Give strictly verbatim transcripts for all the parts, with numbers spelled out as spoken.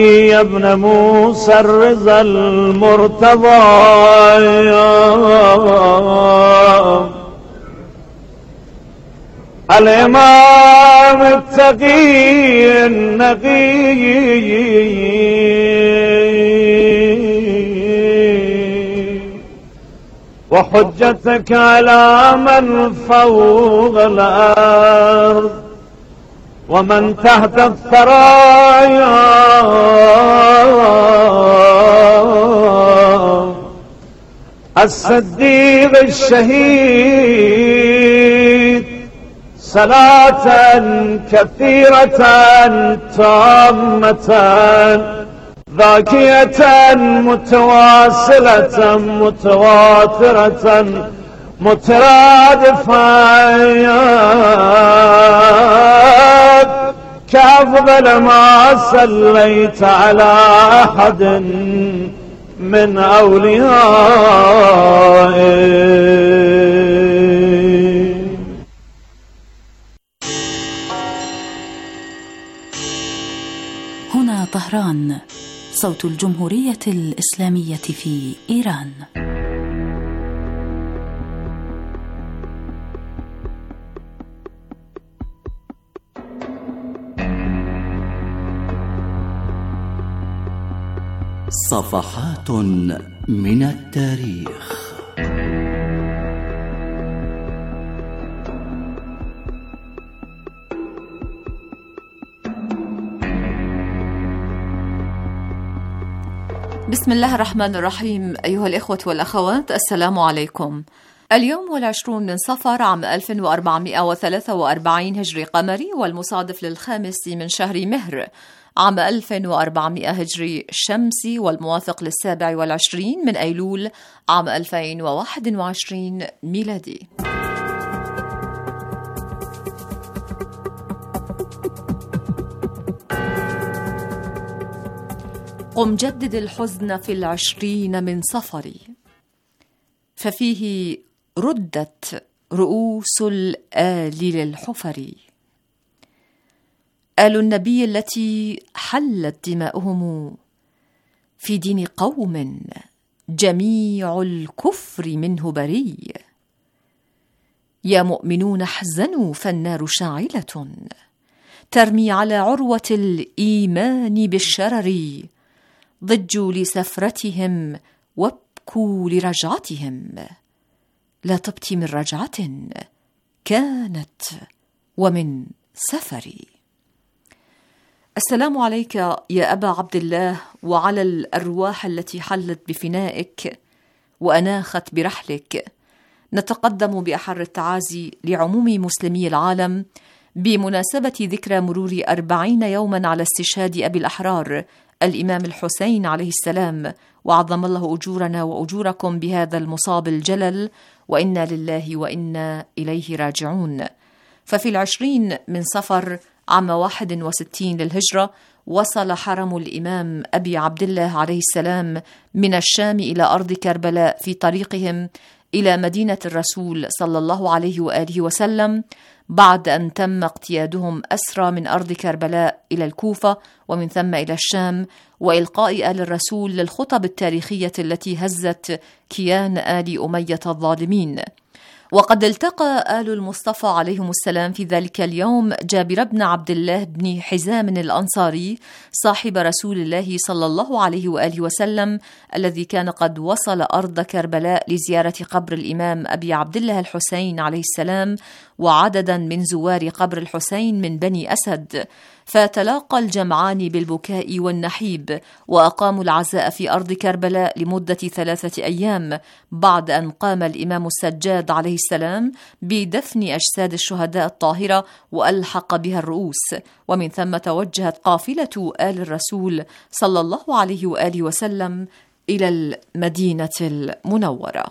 يا ابن موسى الرضا المرتضى، الإمام التقي النقي، وحجتك على من فوق الأرض ومن تحت الثرايا، الصديق الشهيد، صلاة كثيرة تامة ذاكية متواصلة متواترة مترادفة كأفضل ما صليت على أحد من أوليائي. هنا طهران، صوت الجمهورية الإسلامية في إيران. صفحات من التاريخ. بسم الله الرحمن الرحيم. أيها الإخوة والأخوات، السلام عليكم. اليوم والعشرون من صفر عام ألف وأربعمائة وثلاثة وأربعين هجري قمري، والمصادف للخامس من شهر مهر عام ألف وأربعمائة هجري شمسي، والموافق للسابع والعشرين من أيلول عام ألفين وواحد وعشرين ميلادي. قم جدد الحزن في العشرين من صفر، ففيه ردت رؤوس الآل للحفر، آل النبي التي حلت دماؤهم في دين قوم جميع الكفر منه بريء. يا مؤمنون احزنوا فالنار شاعلة، ترمي على عروة الإيمان بالشرر، ضجوا لسفرتهم وابكوا لرجعتهم، لا تبتي من رجعة كانت ومن سفر. السلام عليك يا أبا عبد الله، وعلى الأرواح التي حلت بفنائك وأناخت برحلك. نتقدم بأحر التعازي لعموم مسلمي العالم بمناسبة ذكرى مرور أربعين يوما على استشهاد أبي الأحرار الإمام الحسين عليه السلام، وعظم الله أجورنا وأجوركم بهذا المصاب الجلل، وإنا لله وإنا إليه راجعون. ففي العشرين من صفر عام واحد وستين للهجرة وصل حرم الإمام أبي عبد الله عليه السلام من الشام إلى أرض كربلاء في طريقهم إلى مدينة الرسول صلى الله عليه وآله وسلم، بعد أن تم اقتيادهم أسرى من أرض كربلاء إلى الكوفة ومن ثم إلى الشام، وإلقاء آل الرسول للخطب التاريخية التي هزت كيان آل أمية الظالمين. وقد التقى آل المصطفى عليهم السلام في ذلك اليوم جابر بن عبد الله بن حزام الأنصاري صاحب رسول الله صلى الله عليه وآله وسلم، الذي كان قد وصل أرض كربلاء لزيارة قبر الإمام أبي عبد الله الحسين عليه السلام وعددا من زوار قبر الحسين من بني أسد، فتلاقى الجمعان بالبكاء والنحيب، وأقاموا العزاء في أرض كربلاء لمدة ثلاثة أيام، بعد أن قام الإمام السجاد عليه السلام بدفن أجساد الشهداء الطاهرة وألحق بها الرؤوس، ومن ثم توجهت قافلة آل الرسول صلى الله عليه وآله وسلم إلى المدينة المنورة.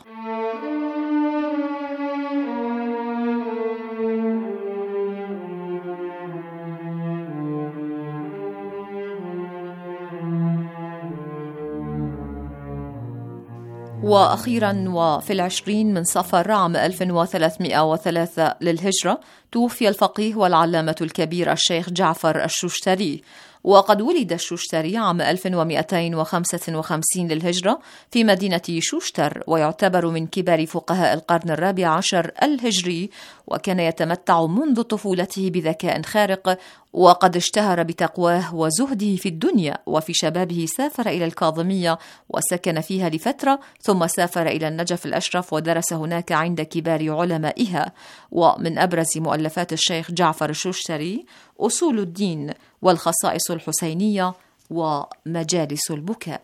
وأخيرا وفي العشرين من صفر عام ألف وثلاثمائة وثلاثة للهجرة توفي الفقيه والعلامة الكبير الشيخ جعفر الشوشتري، وقد ولد الشوشتري عام ألف ومئتين وخمسة وخمسين للهجرة في مدينة شوشتر، ويعتبر من كبار فقهاء القرن الرابع عشر الهجري، وكان يتمتع منذ طفولته بذكاء خارق، وقد اشتهر بتقواه وزهده في الدنيا. وفي شبابه سافر إلى الكاظمية وسكن فيها لفترة، ثم سافر إلى النجف الأشرف ودرس هناك عند كبار علمائها. ومن أبرز مؤلفات الشيخ جعفر الشوشتري أصول الدين والخصائص الحسينية ومجالس البكاء.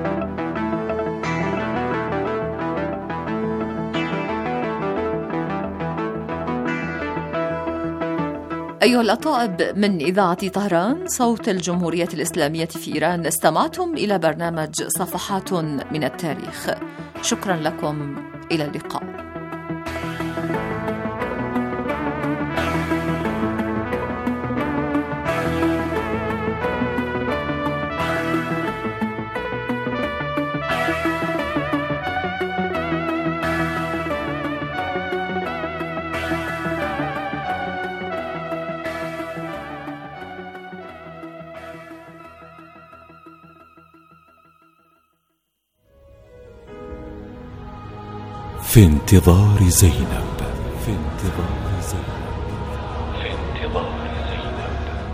أيها الأطائب، من إذاعة طهران صوت الجمهورية الإسلامية في إيران، استمعتم إلى برنامج صفحات من التاريخ. شكرا لكم، إلى اللقاء. في انتظار زينب. في انتظار زينب. في انتظار زينب.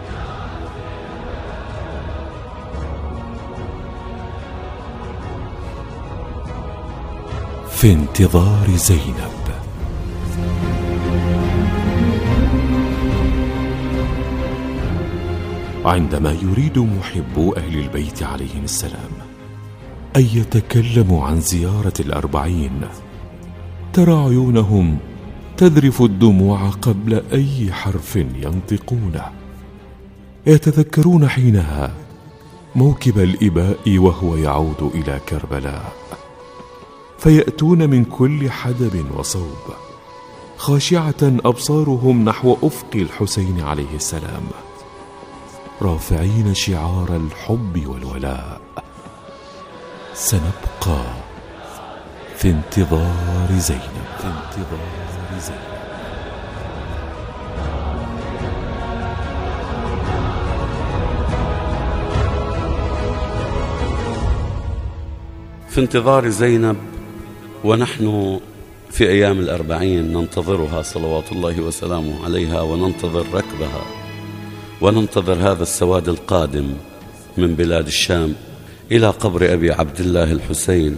في انتظار زينب. عندما يريد محبو أهل البيت عليهم السلام أن يتكلموا عن زيارة الأربعين، ترى عيونهم تذرف الدموع قبل أي حرف ينطقونه. يتذكرون حينها موكب الإباء وهو يعود إلى كربلاء، فيأتون من كل حدب وصوب خاشعة أبصارهم نحو أفق الحسين عليه السلام، رافعين شعار الحب والولاء. سنبقى في انتظار زينب. في انتظار زينب. في انتظار زينب، ونحن في أيام الأربعين ننتظرها صلوات الله وسلامه عليها، وننتظر ركبها، وننتظر هذا السواد القادم من بلاد الشام إلى قبر أبي عبد الله الحسين.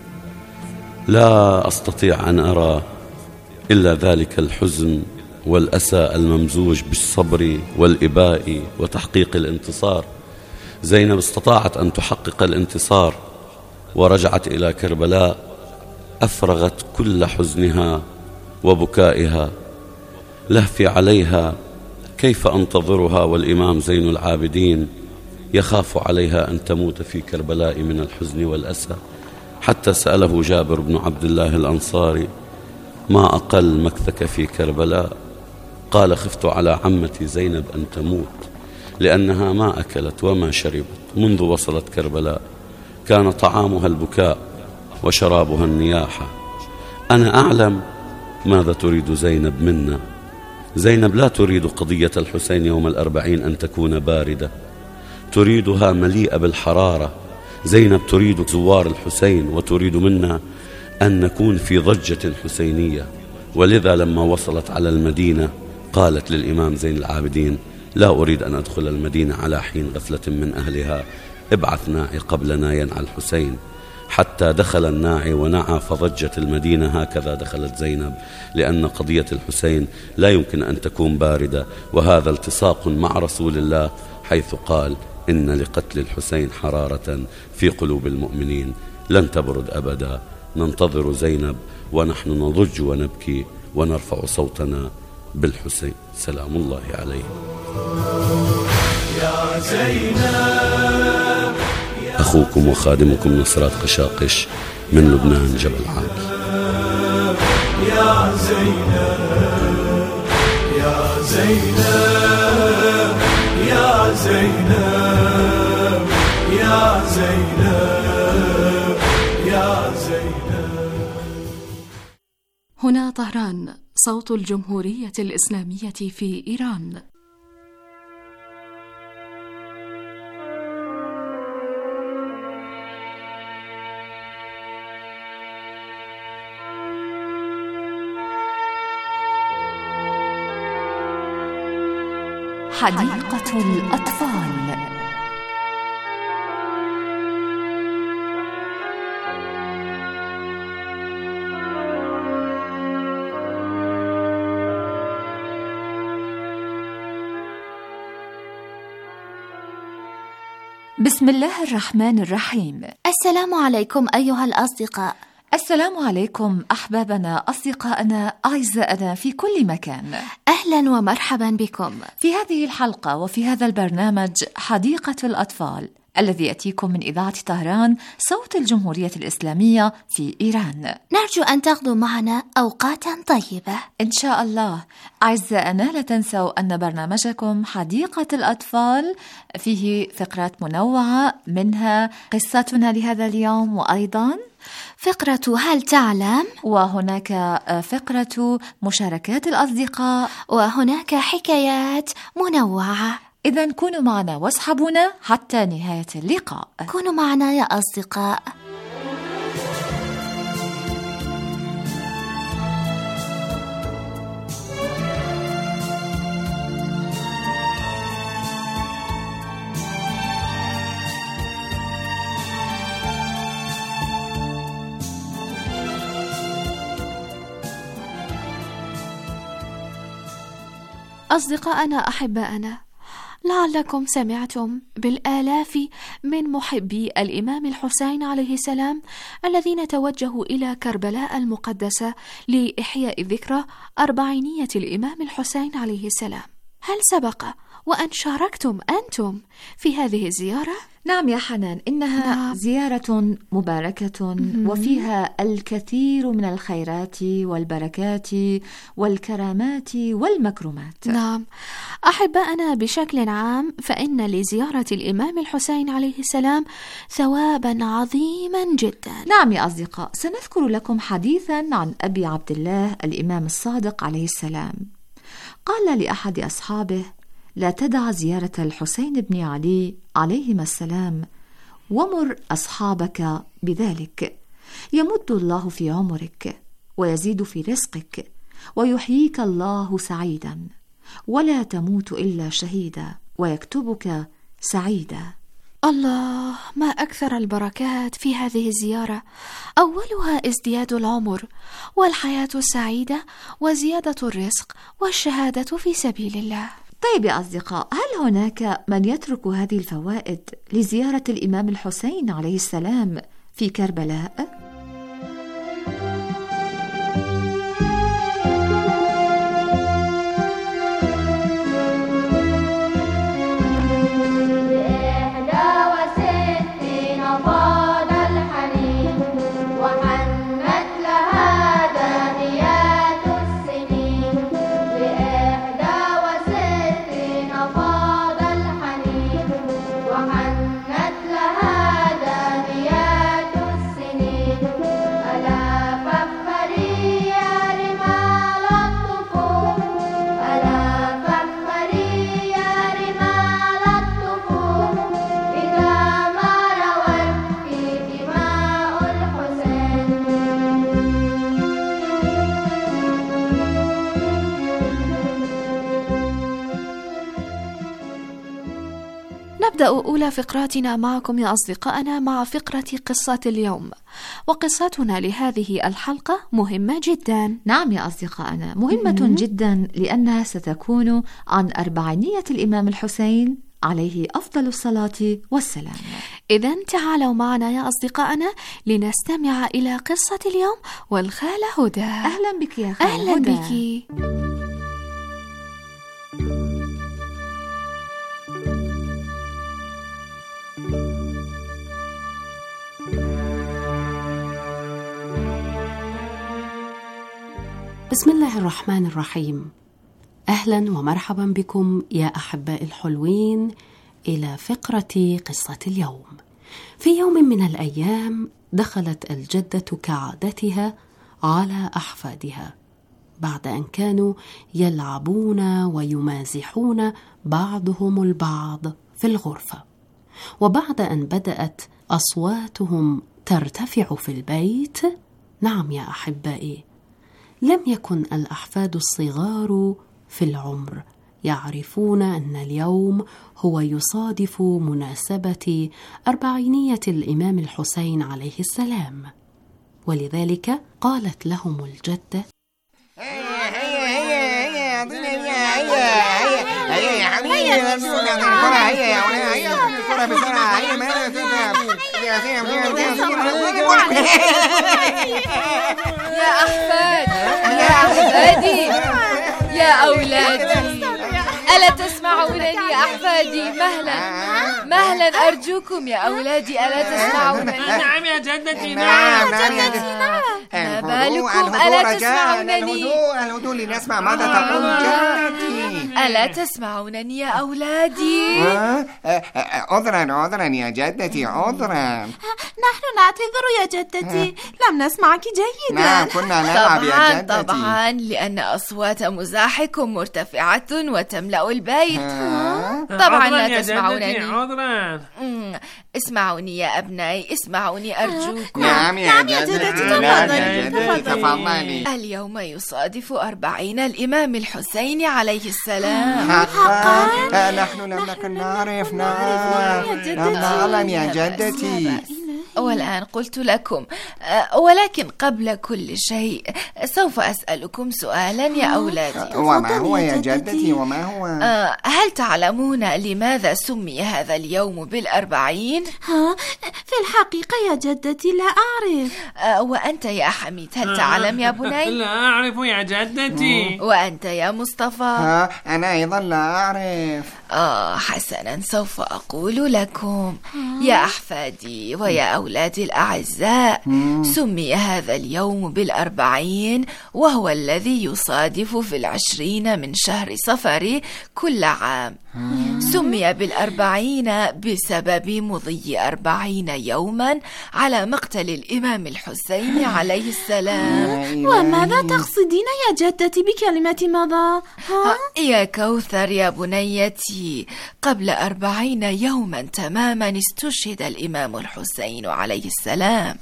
لا أستطيع أن أرى إلا ذلك الحزن والأسى الممزوج بالصبر والإباء وتحقيق الانتصار. زينب استطاعت أن تحقق الانتصار ورجعت إلى كربلاء، أفرغت كل حزنها وبكائها. لهفي عليها كيف أنتظرها والإمام زين العابدين يخاف عليها أن تموت في كربلاء من الحزن والأسى، حتى سأله جابر بن عبد الله الأنصاري: ما أقل مكثك في كربلاء؟ قال: خفت على عمتي زينب أن تموت، لأنها ما أكلت وما شربت منذ وصلت كربلاء، كان طعامها البكاء وشرابها النياحة. أنا أعلم ماذا تريد زينب منا. زينب لا تريد قضية الحسين يوم الأربعين أن تكون باردة، تريدها مليئة بالحرارة. زينب تريد زوار الحسين، وتريد منا أن نكون في ضجة حسينية. ولذا لما وصلت على المدينة قالت للإمام زين العابدين: لا أريد أن أدخل المدينة على حين غفلة من أهلها، ابعث ناعي قبلنا ينعى الحسين. حتى دخل الناعي ونعى فضجت المدينة. هكذا دخلت زينب، لأن قضية الحسين لا يمكن أن تكون باردة، وهذا التصاق مع رسول الله حيث قال: إن لقتل الحسين حرارة في قلوب المؤمنين لن تبرد أبدا. ننتظر زينب ونحن نضج ونبكي ونرفع صوتنا بالحسين سلام الله عليه. يا زينب أخوكم وخادمكم نصرات قشاقش من لبنان جبل عالي. يا زينب يا زينب يا زينب يا زينب يا زينب. هنا طهران، صوت الجمهورية الإسلامية في إيران. حديقة الأطفال. بسم الله الرحمن الرحيم. السلام عليكم أيها الأصدقاء. السلام عليكم أحبابنا، أصدقائنا، أعزائنا في كل مكان. أهلا ومرحبا بكم في هذه الحلقة وفي هذا البرنامج حديقة الأطفال الذي يأتيكم من إذاعة طهران صوت الجمهورية الإسلامية في إيران. نرجو أن تقضوا معنا أوقاتا طيبة إن شاء الله. أعزائنا، لا تنسوا أن برنامجكم حديقة الأطفال فيه فقرات منوعة، منها قصتنا لهذا اليوم، وأيضا فقرة هل تعلم، وهناك فقرة مشاركات الأصدقاء، وهناك حكايات منوعة. إذن كونوا معنا واصحبونا حتى نهاية اللقاء. كونوا معنا يا أصدقاء. أصدقائنا أحبائنا، لعلكم سمعتم بالآلاف من محبي الإمام الحسين عليه السلام الذين توجهوا إلى كربلاء المقدسة لإحياء ذكرى أربعينية الإمام الحسين عليه السلام. هل سبق وأن شاركتم أنتم في هذه الزيارة؟ نعم يا حنان، إنها نعم. زيارة مباركة م- وفيها الكثير من الخيرات والبركات والكرامات والمكرمات. نعم أحبائنا، بشكل عام فإن لزيارة الإمام الحسين عليه السلام ثوابا عظيما جدا. نعم يا أصدقاء، سنذكر لكم حديثا عن أبي عبد الله الإمام الصادق عليه السلام. قال لأحد أصحابه: لا تدع زيارة الحسين بن علي عليهما السلام، ومر أصحابك بذلك، يمد الله في عمرك ويزيد في رزقك ويحييك الله سعيدا، ولا تموت إلا شهيدا ويكتبك سعيدا. الله، ما أكثر البركات في هذه الزيارة، أولها ازدياد العمر والحياة السعيدة وزيادة الرزق والشهادة في سبيل الله. طيب يا أصدقاء، هل هناك من يترك هذه الفوائد لزيارة الإمام الحسين عليه السلام في كربلاء؟ نبدأ أولى فقراتنا معكم يا أصدقائنا مع فقرة قصة اليوم، وقصتنا لهذه الحلقة مهمة جدا. نعم يا أصدقائنا، مهمة م- جدا لأنها ستكون عن أربعينية الإمام الحسين عليه أفضل الصلاة والسلام. إذن تعالوا معنا يا أصدقائنا لنستمع إلى قصة اليوم والخالة هدى. أهلا بك يا خالة أهلا هدى. بك. بسم الله الرحمن الرحيم. أهلا ومرحبا بكم يا أحباء الحلوين إلى فقرة قصة اليوم. في يوم من الأيام دخلت الجدة كعادتها على أحفادها بعد أن كانوا يلعبون ويمازحون بعضهم البعض في الغرفة، وبعد أن بدأت أصواتهم ترتفع في البيت. نعم يا أحبائي، لم يكن الأحفاد الصغار في العمر يعرفون أن اليوم هو يصادف مناسبة أربعينية الإمام الحسين عليه السلام، ولذلك قالت لهم الجدة: هيا هيا هيا هيا هيا هيا يا حبيبي، هيا الكرة، هيا يا ولاد، هيا الكرة بسرعة، هيا ما يا أحفاد، يا أحفادي، يا أولادي، ألا تسمعونني يا أحفادي؟ مهلا مهلا أرجوكم يا أولادي، ألا تسمعونني؟ نعم يا جدتي، نعم جدتي، نعم. ما بالكم ألا تسمعونني؟ الهدوء الهدوء لنسمع ماذا تقول جدتي. ألا تسمعونني يا أولادي؟ عذرا عذرا يا جدتي، عذرا. نحن نعتذر يا جدتي، لم نسمعك جيدا. نعم كنا نلعب يا جدتي. طبعا لأن أصوات مزاحكم مرتفعة وتملأ البيت. طبعا لا تسمعونني. عذرا. اسمعوني يا أبنائي، اسمعوني أرجوكم. نعم يا جدتي، تفضلي تفضلي. اليوم يصادف أربعين الإمام الحسين عليه السلام. حقا نحن لم نكن نعرف. نعم لم نعلم يا جدتي. والآن قلت لكم، ولكن قبل كل شيء سوف أسألكم سؤالا يا أولادي. وما هو يا جدتي؟ وما هو؟ هل تعلمون لماذا سمي هذا اليوم بالأربعين؟ ها في الحقيقة يا جدتي لا أعرف. وأنت يا حميد هل تعلم يا بني؟ لا أعرف يا جدتي. وأنت يا مصطفى؟ ها أنا أيضا لا أعرف. آه حسنا، سوف أقول لكم يا أحفادي ويا أولادي الأعزاء. سمي هذا اليوم بالأربعين وهو الذي يصادف في العشرين من شهر صفر كل عام. سمي بالأربعين بسبب مضي أربعين يوما على مقتل الإمام الحسين عليه السلام. وماذا تقصدين يا جدتي بكلمة مضى؟ يا كوثر يا بنيتي، قبل أربعين يوما تماما استشهد الإمام الحسين عليه السلام.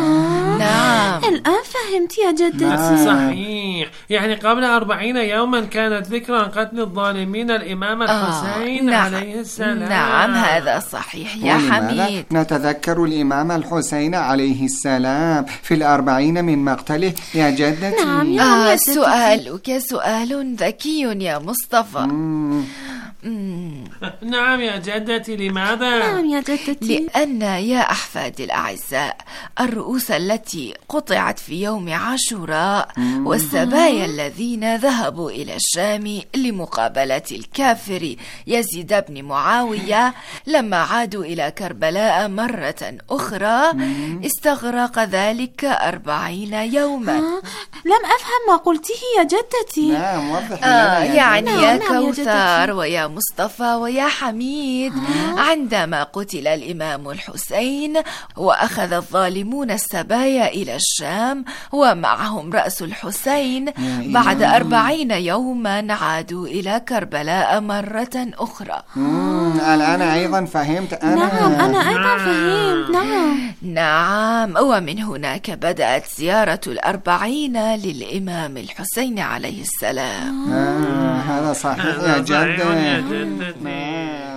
نعم الآن فهمت يا جدتي. صحيح، يعني قبل أربعين يوما كانت ذكرى قتل الظالمين الإمام الحسين آه. عليه السلام. نعم هذا صحيح يا حميد. نتذكر الإمام الحسين عليه السلام في الأربعين من مقتله يا جدتي. نعم يا آه سؤالك سؤال ذكي يا مصطفى. مم. نعم يا جدتي، لماذا؟ نعم يا جدتي، لأن يا أحفادي الأعزاء الرؤوس التي قطعت في يوم عاشوراء والسبايا الذين ذهبوا إلى الشام لمقابلة الكافر يزيد بن معاوية لما عادوا إلى كربلاء مرة أخرى استغرق ذلك أربعين يوما. لم أفهم ما قلته يا جدتي. نعم وضح آه لنا يعني نعم يا نعم كوثر ويا مصطفى ويا حميد، عندما قتل الإمام الحسين وأخذ الظالمون السبايا إلى الشام ومعهم رأس الحسين، بعد أربعين يوما عادوا إلى كربلاء مرة أخرى. مم. الآن أيضا فهمت أنا. نعم أنا أيضا فهمت. نعم نعم ومن هناك بدأت زيارة الأربعين للإمام الحسين عليه السلام. آه هذا صحيح يا جدة. نعم.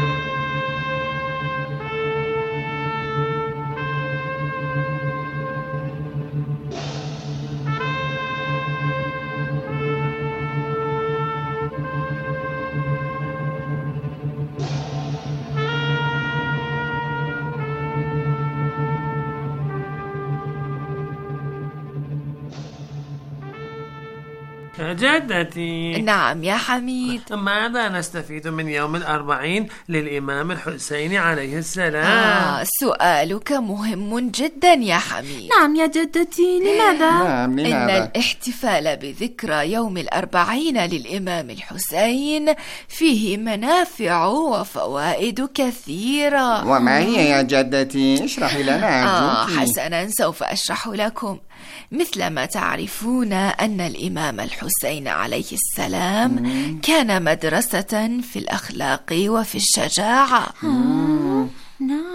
جدتي. نعم يا حميد. ماذا نستفيد من يوم الأربعين للإمام الحسين عليه السلام؟ آه سؤالك مهم جدا يا حميد. نعم يا جدتي، لماذا؟ نعم إن لماذا؟ الاحتفال بذكرى يوم الأربعين للإمام الحسين فيه منافع وفوائد كثيرة. وما هي يا جدتي؟ اشرحي لنا آه أرجوك. حسنا سوف أشرح لكم. مثل ما تعرفون أن الإمام الحسين عليه السلام كان مدرسة في الأخلاق وفي الشجاعة. نعم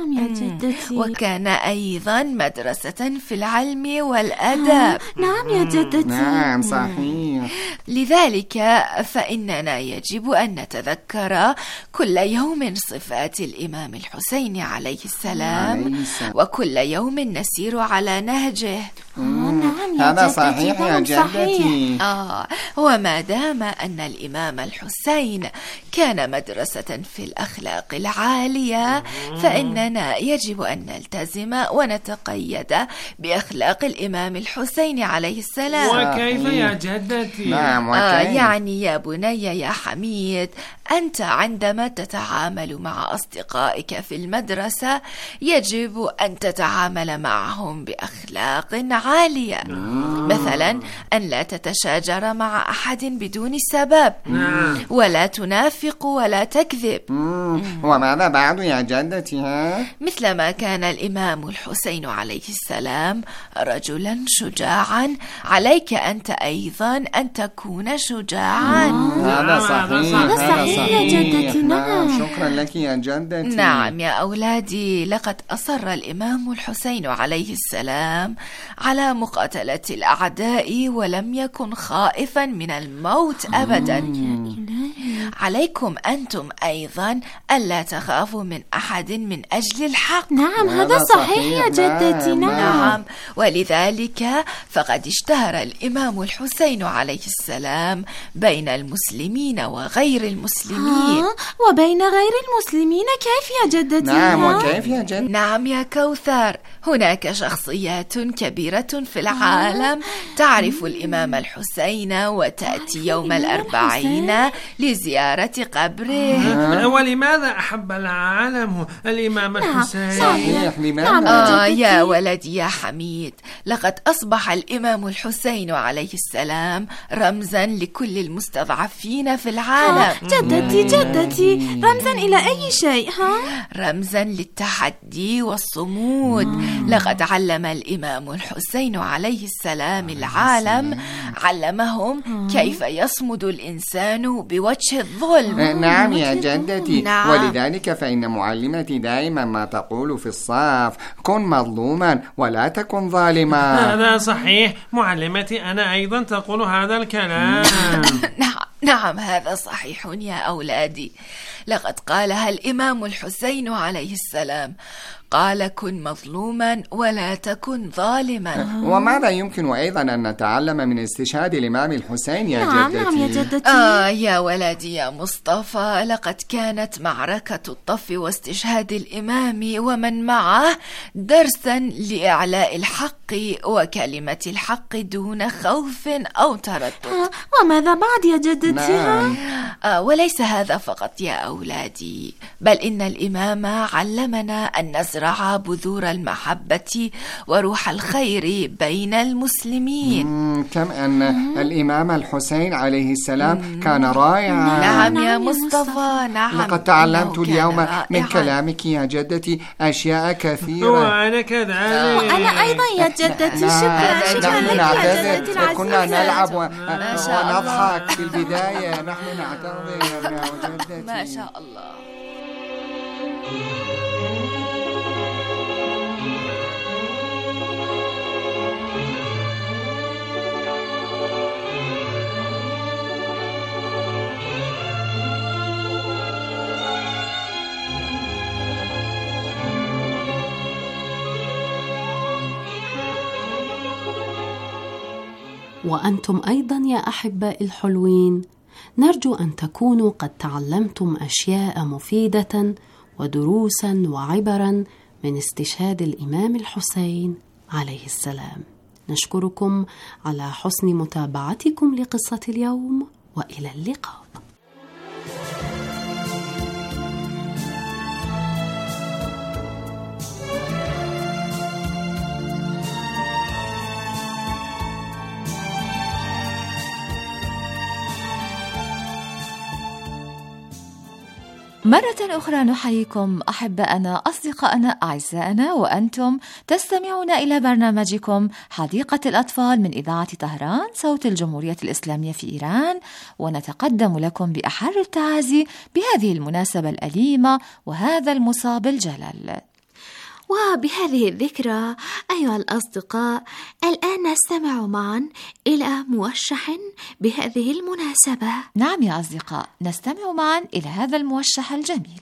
نعم يا جدتي. وكان أيضا مدرسة في العلم والأدب. نعم يا جدتي. نعم صحيح. لذلك فإننا يجب أن نتذكر كل يوم صفات الإمام الحسين عليه السلام، وكل يوم نسير على نهجه. نعم يا هذا جدتي. صحيح يا جدتي. آه وما دام أن الإمام الحسين كان مدرسة في الأخلاق العالية، فإننا يجب أن نلتزم ونتقيد بأخلاق الإمام الحسين عليه السلام. وكيف يا جدتي؟ نعم وكيف؟ آه يعني يا بني يا حميد، أنت عندما تتعامل مع أصدقائك في المدرسة يجب أن تتعامل معهم بأخلاق عالية. مثلا أن لا تتشاجر مع أحد بدون سبب، ولا تنافق ولا تكذب. وماذا بعد يا جدتي؟ ها؟ مثل ما كان الإمام الحسين عليه السلام رجلا شجاعا، عليك أنت أيضا أن تكون شجاعا. هذا صحيح. هذا صحيح يا جدتي. نعم شكرا لك يا جدتي. نعم يا أولادي، لقد أصر الإمام الحسين عليه السلام على مقاتلة الأعداء ولم يكن خائفا من الموت أبدا. عليكم أنتم أيضا ألا تخافوا من أحد من أجل الحق. نعم هذا صحيح يا جدتي. نعم, نعم. ولذلك فقد اشتهر الإمام الحسين عليه السلام بين المسلمين وغير المسلمين. آه وبين غير المسلمين كيف يا جدتي؟ نعم وكيف يا جدتي؟ نعم يا كوثر، هناك شخصيات كبيرة في العالم تعرف الإمام الحسين وتأتي يوم الأربعين لزيارة قبره. ولماذا أحب العالم الإمام الحسين؟ صحيح لماذا؟ آه يا ولدي يا حميد، لقد أصبح الإمام الحسين عليه السلام رمزا لكل المستضعفين في العالم. جدتي جدتي، رمزا إلى أي شيء؟ ها؟ رمزا للتحدي والصمود. لقد علم الإمام الحسين عليه السلام العالم، علمهم كيف يصمد الإنسان بوجه الظلم. نعم يا جدتي. نعم. ولذلك فإن معلمتي دائما ما تقول في الصف: كن مظلوما ولا تكن ظالما. هذا صحيح، معلمتي أنا أيضا تقول هذا الكلام. نعم نعم هذا صحيح يا أولادي، لقد قالها الإمام الحسين عليه السلام، قال: كن مظلوما ولا تكن ظالما. وماذا يمكن أيضا أن نتعلم من استشهاد الإمام الحسين يا نعم جدتي؟ نعم يا جدتي. آه يا ولدي يا مصطفى، لقد كانت معركة الطف واستشهاد الإمام ومن معه درسا لإعلاء الحق وكلمة الحق دون خوف أو تردد. آه وماذا بعد يا جدتي؟ نعم. آه وليس هذا فقط يا أولادي، بل إن الإمام علمنا أن نزرع بذور المحبة وروح الخير بين المسلمين. كم أن الإمام الحسين عليه السلام كان رائعا. نعم يا مصطفى، نعم. لقد تعلمت اليوم من كلامك يا جدتي أشياء كثيرة. وأنا كذلك. أنا أيضا يا جدتي. شكرا شكرا لك يا جدتي العزيزة. كنا نلعب ونضحك في البداية. نحن نعتذر يا جدتي. ما شاء الله. وأنتم أيضا يا أحبائي الحلوين، نرجو أن تكونوا قد تعلمتم أشياء مفيدة ودروسا وعبرا من استشهاد الإمام الحسين عليه السلام. نشكركم على حسن متابعتكم لقصة اليوم، وإلى اللقاء. مرة أخرى نحييكم أحباءنا أصدقائنا أعزائنا، وأنتم تستمعون إلى برنامجكم حديقة الأطفال من إذاعة طهران صوت الجمهورية الإسلامية في إيران، ونتقدم لكم بأحر التعازي بهذه المناسبة الأليمة وهذا المصاب الجلل. وبهذه الذكرى أيها الأصدقاء، الآن نستمع معا إلى موشح بهذه المناسبة. نعم يا أصدقاء، نستمع معا إلى هذا الموشح الجميل.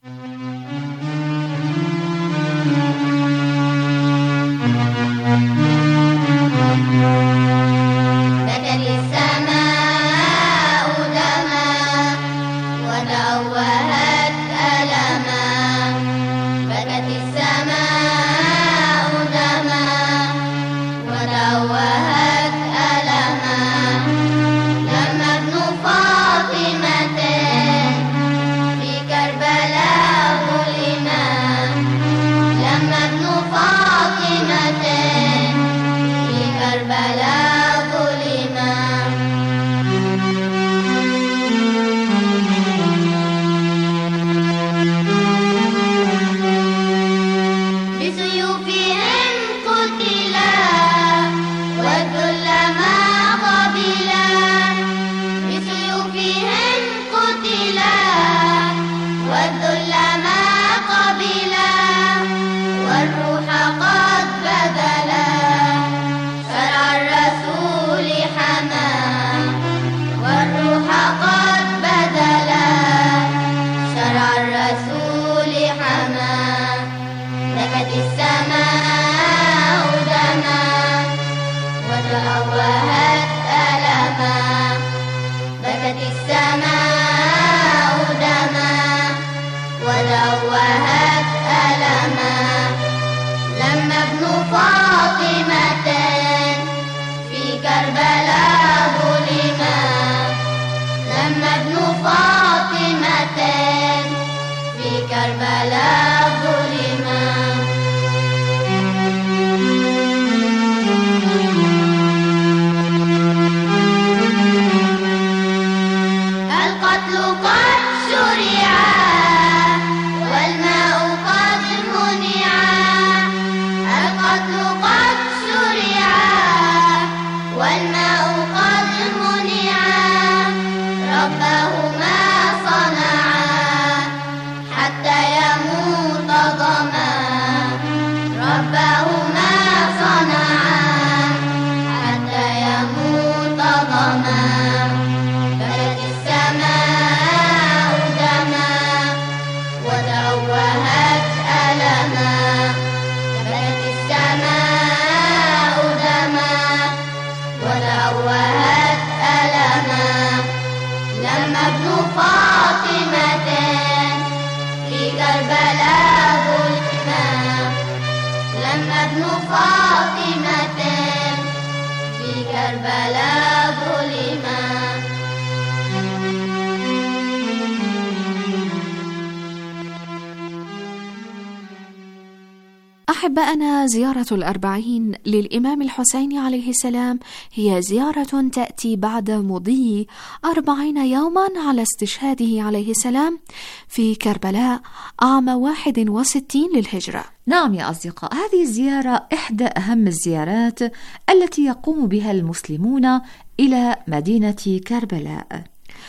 أحبائنا، زيارة الأربعين للإمام الحسين عليه السلام هي زيارة تأتي بعد مضي أربعين يوما على استشهاده عليه السلام في كربلاء عام واحد وستين للهجرة. نعم يا أصدقاء، هذه الزيارة إحدى أهم الزيارات التي يقوم بها المسلمون إلى مدينة كربلاء.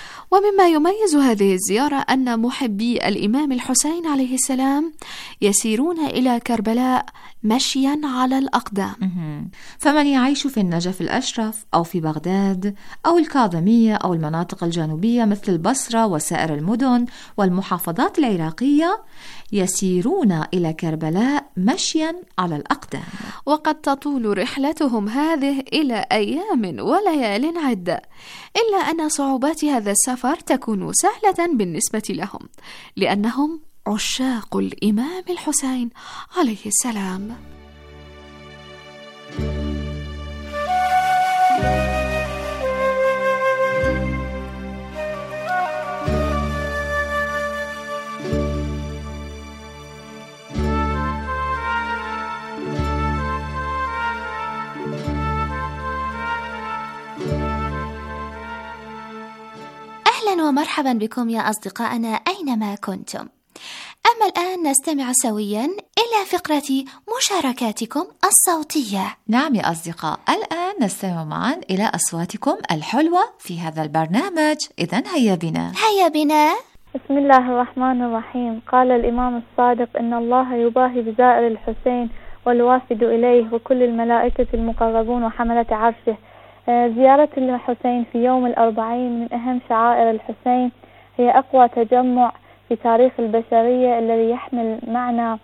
ومما يميز هذه الزيارة أن محبي الإمام الحسين عليه السلام يسيرون إلى كربلاء مشيا على الأقدام. فمن يعيش في النجف الأشرف أو في بغداد أو الكاظمية أو المناطق الجنوبية مثل البصرة وسائر المدن والمحافظات العراقية يسيرون إلى كربلاء مشيا على الأقدام، وقد تطول رحلتهم هذه إلى أيام وليال عدة، إلا أن صعوبات هذا السفر تكون سهلة بالنسبة لهم لأنهم عشاق الإمام الحسين عليه السلام. أهلا ومرحبا بكم يا أصدقائنا أينما كنتم. أما الآن نستمع سويا إلى فقرة مشاركاتكم الصوتية. نعم يا أصدقاء، الآن نستمع معا إلى أصواتكم الحلوة في هذا البرنامج. إذن هيا بنا هيا بنا بسم الله الرحمن الرحيم. قال الإمام الصادق إن الله يباهي بزائر الحسين والوافد إليه وكل الملائكة المقربون وحملة عرشه. زيارة الحسين في يوم الأربعين من أهم شعائر الحسين، هي أقوى تجمع في تاريخ البشرية الذي يحمل معنى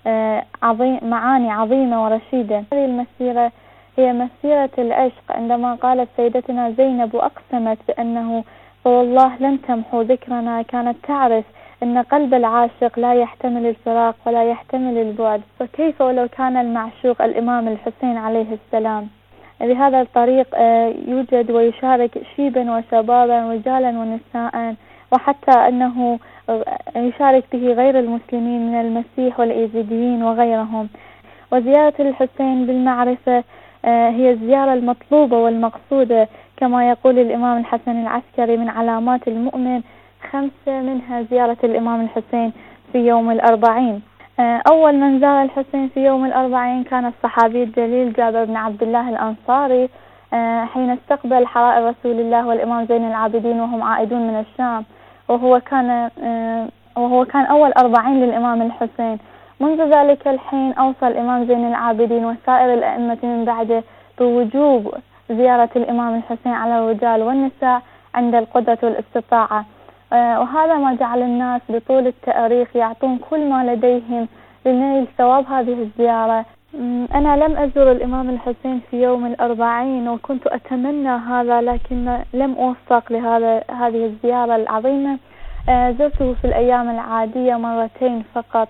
عظيم معاني عظيمة ورشيدة. هذه المسيرة هي مسيرة العشق، عندما قالت سيدتنا زينب وأقسمت بأنه فوالله لن تمحو ذكرنا، كانت تعرف أن قلب العاشق لا يحتمل الفراق ولا يحتمل البعد، فكيف ولو كان المعشوق الإمام الحسين عليه السلام. بهذا الطريق يوجد ويشارك شيبا وشبابا رجالا ونساء، وحتى أنه يشارك به غير المسلمين من المسيح والإيزيديين وغيرهم. وزيارة الحسين بالمعرفة هي الزيارة المطلوبة والمقصودة، كما يقول الإمام الحسن العسكري من علامات المؤمن خمسة، منها زيارة الإمام الحسين في يوم الأربعين. أول من زار الحسين في يوم الأربعين كان الصحابي الجليل جابر بن عبد الله الأنصاري، حين استقبل حرائر رسول الله والإمام زين العابدين وهم عائدون من الشام، وهو كان وهو كان أول أربعين للإمام الحسين. منذ ذلك الحين أوصى الإمام زين العابدين وسائر الأئمة من بعده بوجوب زيارة الإمام الحسين على الرجال والنساء عند القدرة والاستطاعة، وهذا ما جعل الناس بطول التاريخ يعطون كل ما لديهم لنيل ثواب هذه الزيارة. أنا لم أزور الإمام الحسين في يوم الأربعين وكنت أتمنى هذا، لكن لم أوفق لهذا هذه الزيارة العظيمة. زرته في الأيام العادية مرتين فقط،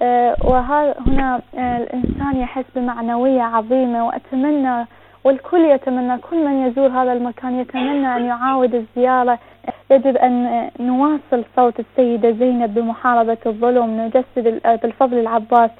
وهذا هنا الإنسان يحس بمعنوية عظيمة، وأتمنى والكل يتمنى، كل من يزور هذا المكان يتمنى أن يعاود الزيارة. يجب أن نواصل صوت السيدة زينب بمحاربة الظلم، نجسد بالفضل العباس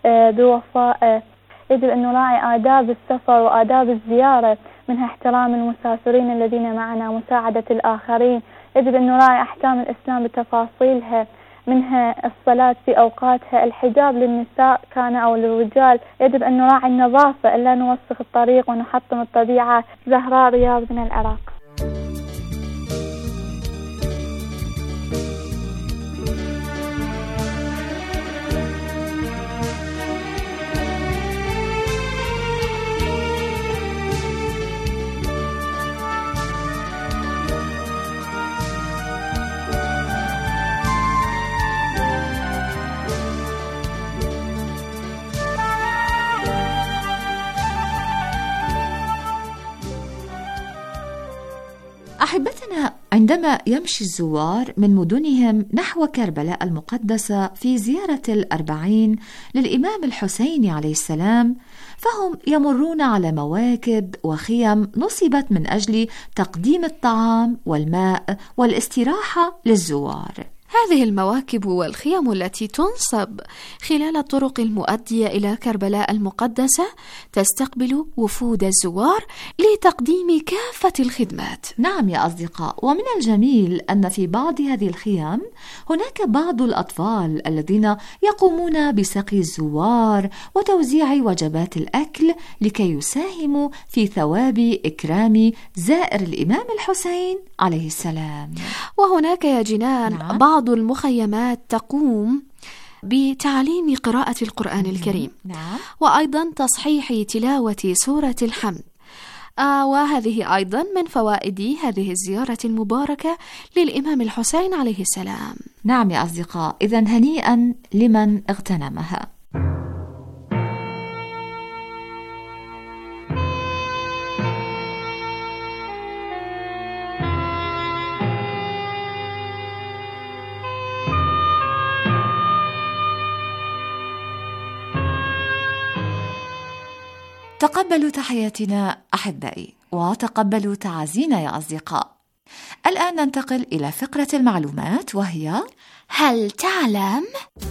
بوفاء. يجب أن نراعي آداب السفر وآداب الزيارة، منها احترام المسافرين الذين معنا، مساعدة الآخرين. يجب أن نراعي أحكام الإسلام بتفاصيلها، منها الصلاة في أوقاتها، الحجاب للنساء كان أو للرجال. يجب أن نراعي النظافة، ألا نوسخ الطريق ونحطم الطبيعة. زهراء رياض من العراق. أحبتنا، عندما يمشي الزوار من مدنهم نحو كربلاء المقدسة في زيارة الأربعين للإمام الحسين عليه السلام، فهم يمرون على مواكب وخيم نصبت من أجل تقديم الطعام والماء والاستراحة للزوار. هذه المواكب والخيم التي تنصب خلال الطرق المؤدية إلى كربلاء المقدسة تستقبل وفود الزوار لتقديم كافة الخدمات. نعم يا أصدقاء، ومن الجميل أن في بعض هذه الخيام هناك بعض الأطفال الذين يقومون بسقي الزوار وتوزيع وجبات الأكل لكي يساهموا في ثواب إكرام زائر الإمام الحسين عليه السلام. وهناك يا جنان نعم. بعض بعض المخيمات تقوم بتعليم قراءة القرآن الكريم نعم. وأيضا تصحيح تلاوة سورة الحمد. آه وهذه أيضا من فوائد هذه الزيارة المباركة للإمام الحسين عليه السلام. نعم يا أصدقاء، إذن هنيئا لمن اغتنمها. تقبلوا تحياتنا أحبائي، وتقبلوا تعازينا يا أصدقاء. الآن ننتقل إلى فقرة المعلومات، وهي هل تعلم؟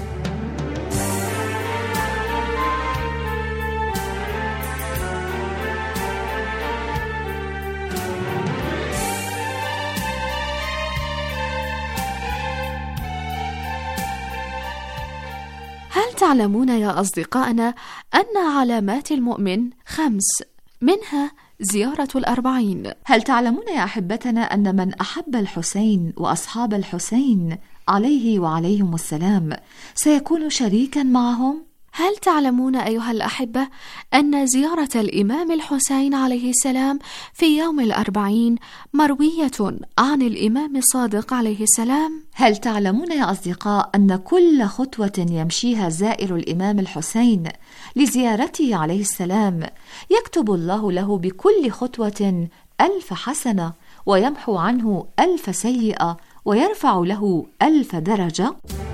هل تعلمون يا أصدقائنا أن علامات المؤمن خمس، منها زيارة الأربعين. هل تعلمون يا أحبتنا أن من أحب الحسين وأصحاب الحسين عليه وعليهم السلام سيكون شريكا معهم؟ هل تعلمون أيها الأحبة أن زيارة الإمام الحسين عليه السلام في يوم الأربعين مروية عن الإمام الصادق عليه السلام؟ هل تعلمون يا أصدقاء أن كل خطوة يمشيها زائر الإمام الحسين لزيارته عليه السلام يكتب الله له بكل خطوة ألف حسنة ويمحو عنه ألف سيئة ويرفع له ألف درجة؟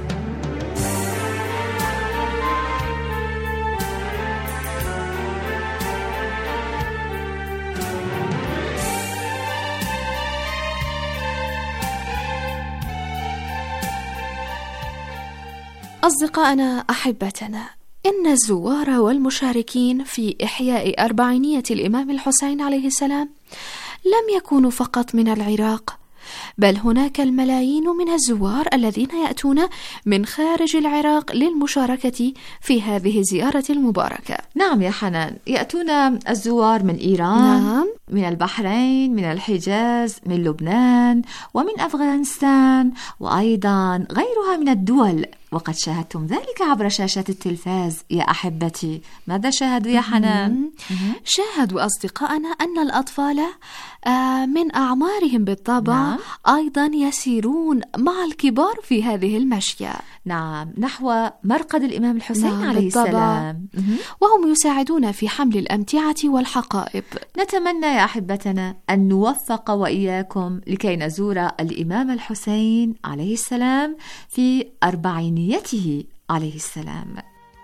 أصدقائنا أحبتنا، إن الزوار والمشاركين في إحياء أربعينية الإمام الحسين عليه السلام لم يكونوا فقط من العراق، بل هناك الملايين من الزوار الذين يأتون من خارج العراق للمشاركة في هذه الزيارة المباركة. نعم يا حنان، يأتون الزوار من إيران، نعم، من البحرين، من الحجاز، من لبنان، ومن أفغانستان، وأيضا غيرها من الدول، وقد شاهدتم ذلك عبر شاشة التلفاز يا أحبتي. ماذا شاهدوا يا حنان؟ شاهدوا أصدقائنا أن الأطفال من أعمارهم بالطبع نعم. أيضا يسيرون مع الكبار في هذه المشية، نعم، نحو مرقد الإمام الحسين نعم عليه بالطبع. السلام، وهم يساعدون في حمل الأمتعة والحقائب. نتمنى يا أحبتنا أن نوفق وإياكم لكي نزور الإمام الحسين عليه السلام في أربعينيته عليه السلام.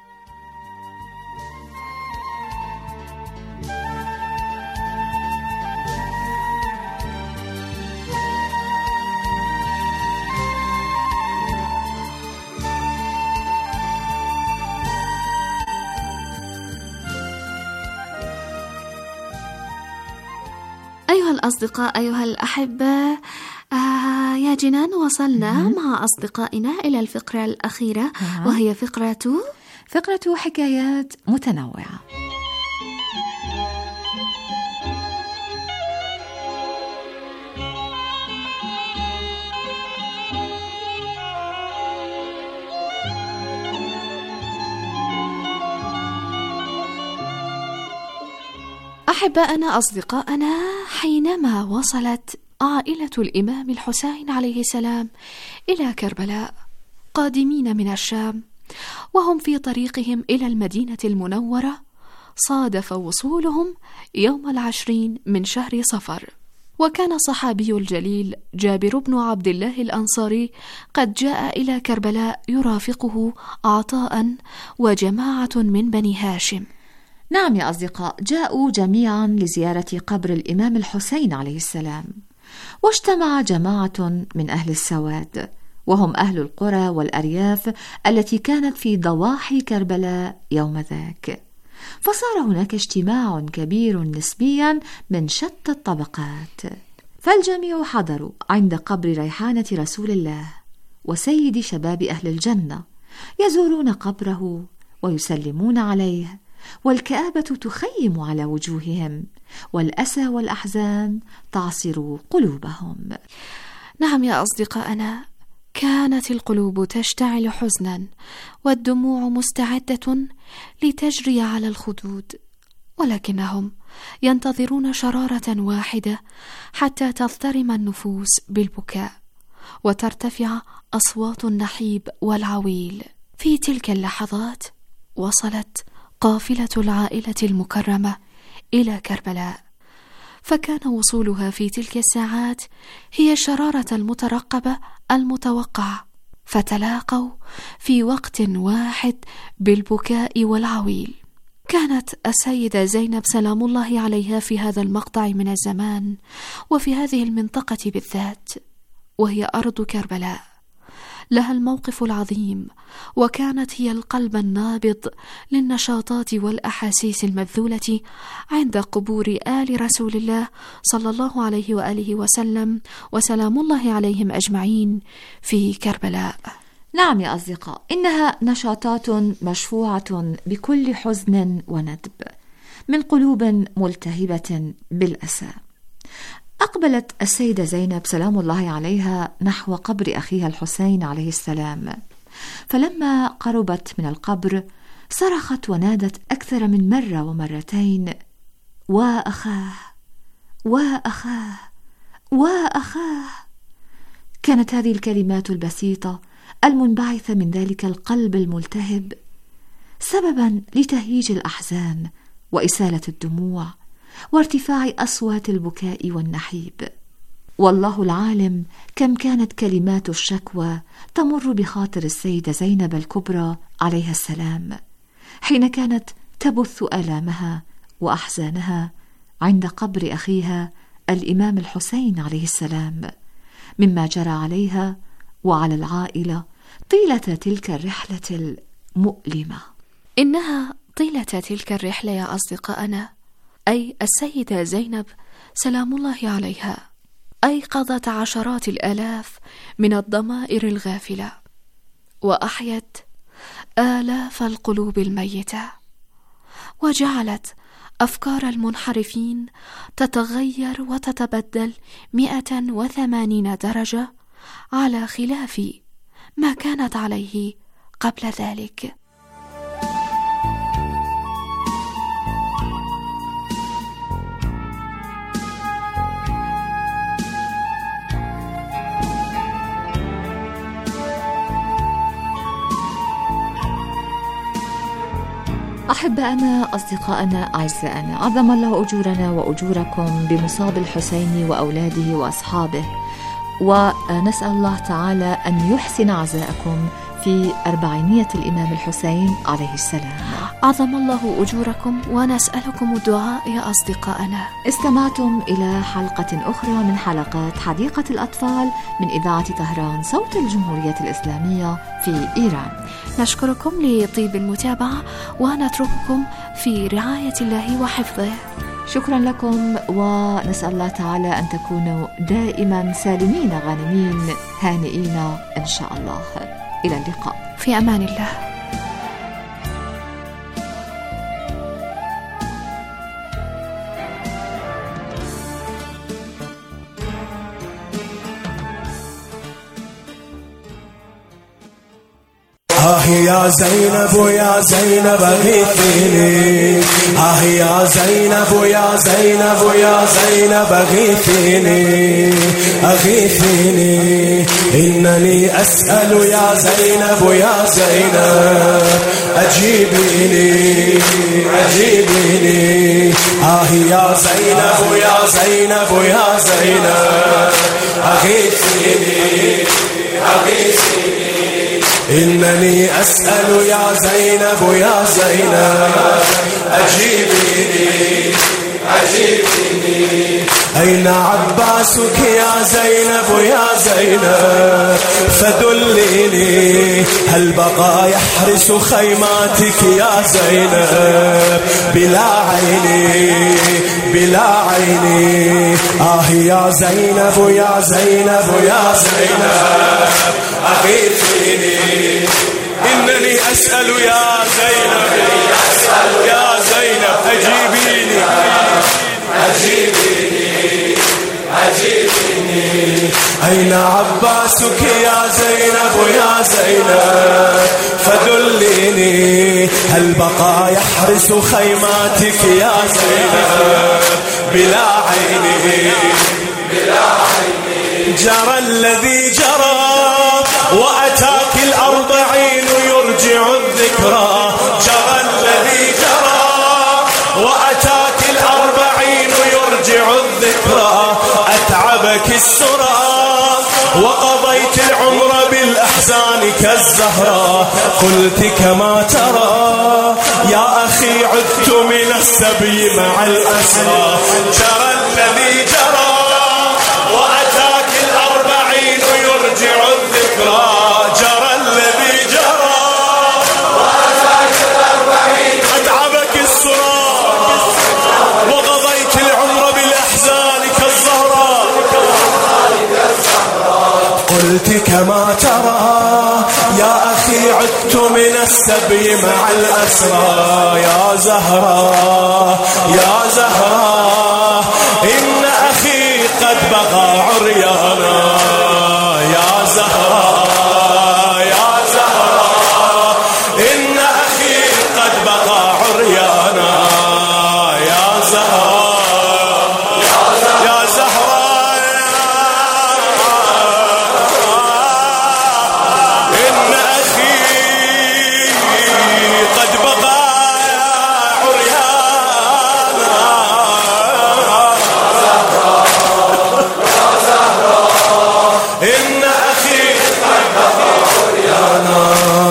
أيها الأصدقاء، أيها الأحبة، آه يا جنان، وصلنا مم. مع أصدقائنا إلى الفقرة الأخيرة آه. وهي فقرة فقرة حكايات متنوعة. أحبائنا أصدقائنا، حينما وصلت عائلة الإمام الحسين عليه السلام إلى كربلاء قادمين من الشام وهم في طريقهم إلى المدينة المنورة، صادف وصولهم يوم العشرين من شهر صفر، وكان الصحابي الجليل جابر بن عبد الله الأنصاري قد جاء إلى كربلاء يرافقه عطاء وجماعة من بني هاشم. نعم يا أصدقاء، جاءوا جميعا لزيارة قبر الإمام الحسين عليه السلام، واجتمع جماعة من أهل السواد، وهم أهل القرى والأرياف التي كانت في ضواحي كربلاء يوم ذاك، فصار هناك اجتماع كبير نسبيا من شتى الطبقات، فالجميع حضروا عند قبر ريحانة رسول الله وسيد شباب أهل الجنة، يزورون قبره ويسلمون عليه، والكآبة تخيم على وجوههم، والأسى والأحزان تعصر قلوبهم. نعم يا أصدقائنا، كانت القلوب تشتعل حزنا والدموع مستعدة لتجري على الخدود، ولكنهم ينتظرون شرارة واحدة حتى تضطرم النفوس بالبكاء وترتفع أصوات النحيب والعويل. في تلك اللحظات وصلت قافلة العائلة المكرمة إلى كربلاء، فكان وصولها في تلك الساعات هي الشرارة المترقبة المتوقعة، فتلاقوا في وقت واحد بالبكاء والعويل. كانت السيدة زينب سلام الله عليها في هذا المقطع من الزمان وفي هذه المنطقة بالذات، وهي أرض كربلاء، لها الموقف العظيم، وكانت هي القلب النابض للنشاطات والأحاسيس المبذولة عند قبور آل رسول الله صلى الله عليه وآله وسلم وسلام الله عليهم أجمعين في كربلاء. نعم يا أصدقاء، إنها نشاطات مشفوعة بكل حزن وندب، من قلوب ملتهبة بالأسى. أقبلت السيدة زينب سلام الله عليها نحو قبر أخيها الحسين عليه السلام، فلما قربت من القبر صرخت ونادت أكثر من مرة ومرتين: وأخاه وأخاه وأخاه. كانت هذه الكلمات البسيطة المنبعثة من ذلك القلب الملتهب سببا لتهييج الأحزان وإسالة الدموع وارتفاع أصوات البكاء والنحيب. والله العالم كم كانت كلمات الشكوى تمر بخاطر السيدة زينب الكبرى عليها السلام حين كانت تبث آلامها وأحزانها عند قبر أخيها الإمام الحسين عليه السلام، مما جرى عليها وعلى العائلة طيلة تلك الرحلة المؤلمة. إنها طيلة تلك الرحلة يا أصدقائنا، أي السيدة زينب سلام الله عليها، أيقظت عشرات الآلاف من الضمائر الغافلة وأحيت آلاف القلوب الميتة، وجعلت أفكار المنحرفين تتغير وتتبدل مئة وثمانين درجة على خلاف ما كانت عليه قبل ذلك. أحبائنا، أصدقائنا، أعزائنا، عظم الله أجورنا وأجوركم بمصاب الحسين وأولاده وأصحابه، ونسأل الله تعالى أن يحسن عزاءكم في أربعينية الإمام الحسين عليه السلام. عظم الله أجوركم ونسألكم الدعاء يا أصدقائنا. استمعتم إلى حلقة أخرى من حلقات حديقة الأطفال من إذاعة طهران صوت الجمهورية الإسلامية في إيران. نشكركم لطيب المتابعة ونترككم في رعاية الله وحفظه. شكرا لكم، ونسأل الله تعالى أن تكونوا دائما سالمين غانمين هانئين إن شاء الله. إلى اللقاء، في أمان الله. آه يا زينب يا زينب أغيثيني، آه يا زينب يا زينب يا زينب أغيثيني أغيثيني، إنني أسأل يا زينب يا زينب أجيبيني أجيبيني. آه يا زينب يا زينب يا زينب أغيثيني أغيثيني، إنني أسأل يا زينب يا زينب أجيبيني أجيبيني. أين عباسك يا زينب يا زينب فدليني، هل بقى يحرس خيماتك يا زينب بلا عيني بلا عيني. آه يا زينب يا زينب يا زينب أغيثيني، إنني أسأل يا زينب يا زينب أجيبيني أجيبيني أجيبيني. أين عباسك يا زينب يا زينب فدليني، هل بقى يحرس خيماتك يا زينب بلا عيني بلا عيني. جرى الذي جرى وأتاك الأربعين يرجع الذكرى، جرى الذي جرى وأتاك الأربعين يرجع الذكرى. أتعبك السرى وقضيت العمر بالأحزان كالزهرة، قلت كما ترى يا أخي عدت من السبي مع الأسرى. جرى الذي جرى وأتاك الأربعين يرجع الذكرى، جرى الذي جرى وأتاك الأربعين. أتعبك السرى وقضيت العمر بالأحزان كالزهرة، قلت كما ترى يا أخي عدت من السبي مع الأسرى يا زهراء يا زهراء إن أخي قد بقى عريانا يا زهراء يا زهراء إن أخي قد بقى عريانا يا زهراء يا زهراء إن أخي قد بقى عريانا إن أخي قد بقى عريانا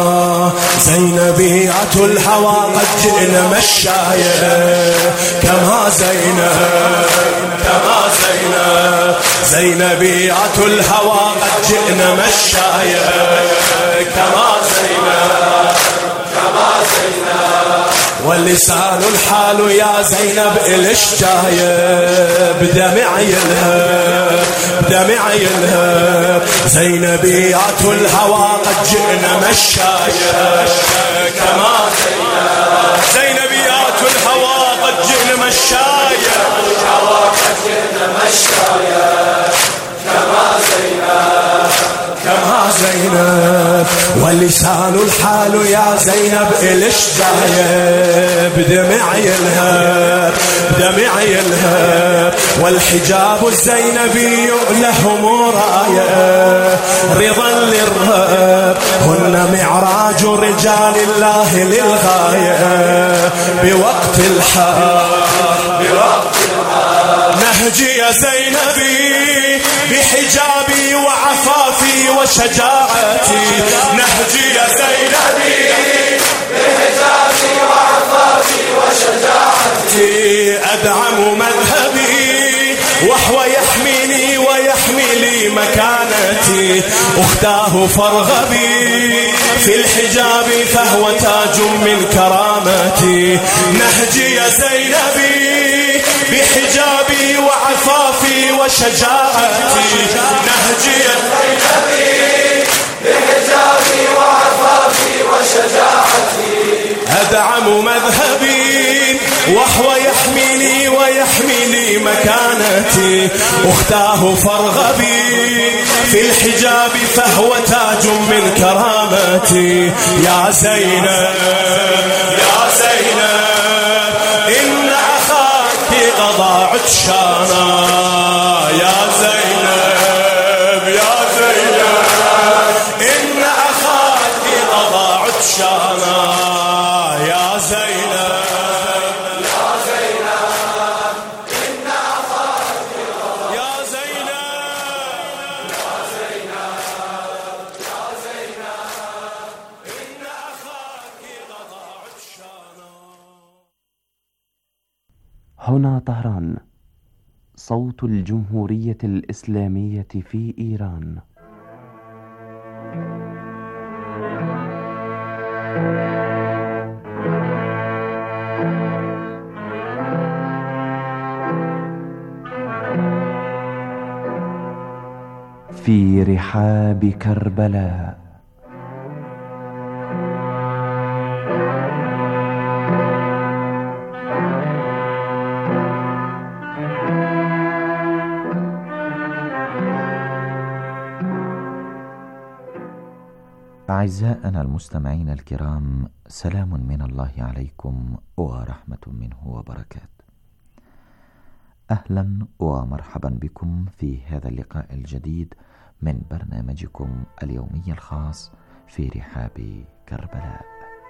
زينبية الهوى قد جئنا مشاية كما زينب كما زينب زينبية الهوى قد جئنا مشاية كما زينب كما زينب واللسان الحال يا زينب إلش جاية بدمع يلهب بدمع يلهب زينبية الهوى قد جئنا مشاية كما زينب زينبيات الهوى قد جئنا مشاية الهوى قد جئنا مشاية كما زينب كما زينب واللسان الحال يا زينب إلش جاية بدمع يلهب بدمع يلهب والحجاب الزينبي له مراية رضا للرب هن معراج رجال الله للغاية بوقت الحال بوقت الحال نهجي يا زينبي بحجابي وعفافي وشجاعتي نهجي يا زينبي بحجابي وعفافي وشجاعتي أدعم مذهبي وهو يحميني ويحمي لي مكانتي أختاه فارغبي في الحجاب فهو تاج من كرامتي نهجي يا زينبي بحجابي وعفافي وشجاعتي نهجي يا زينبي بحجابي وعفافي وشجاعتي أدعم مذهبي وهو يحميني ويحمي لي مكانتي أختاه فارغبي في الحجاب فهو تاج من كرامتي يا زينب يا زينب إن أخاك قضى عطشانا يا زينب يا زينب إن أخاك قضى عطشانا يا زينب يا زينب إن أخاك قضى يا زينب يا زينب يا زينب إن أخاك قضى عطشانا. هنا طهران صوت الجمهورية الإسلامية في إيران. في رحاب كربلاء أعزائنا المستمعين الكرام، سلام من الله عليكم ورحمة منه وبركاته. أهلا ومرحبا بكم في هذا اللقاء الجديد من برنامجكم اليومي الخاص في رحاب كربلاء.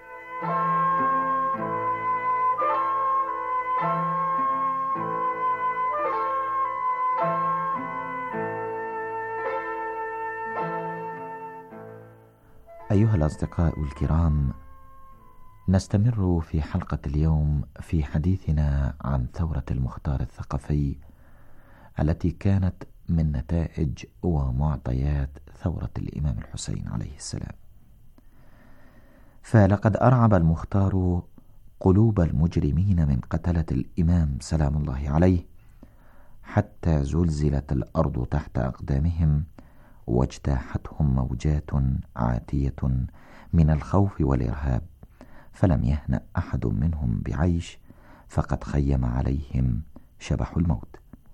أيها الأصدقاء الكرام، نستمر في حلقة اليوم في حديثنا عن ثورة المختار الثقفي التي كانت من نتائج ومعطيات ثورة الإمام الحسين عليه السلام. فلقد أرعب المختار قلوب المجرمين من قتلة الإمام سلام الله عليه حتى زلزلت الأرض تحت أقدامهم واجتاحتهم موجات عاتية من الخوف والإرهاب، فلم يهنأ أحد منهم بعيش، فقد خيم عليهم شبح الموت.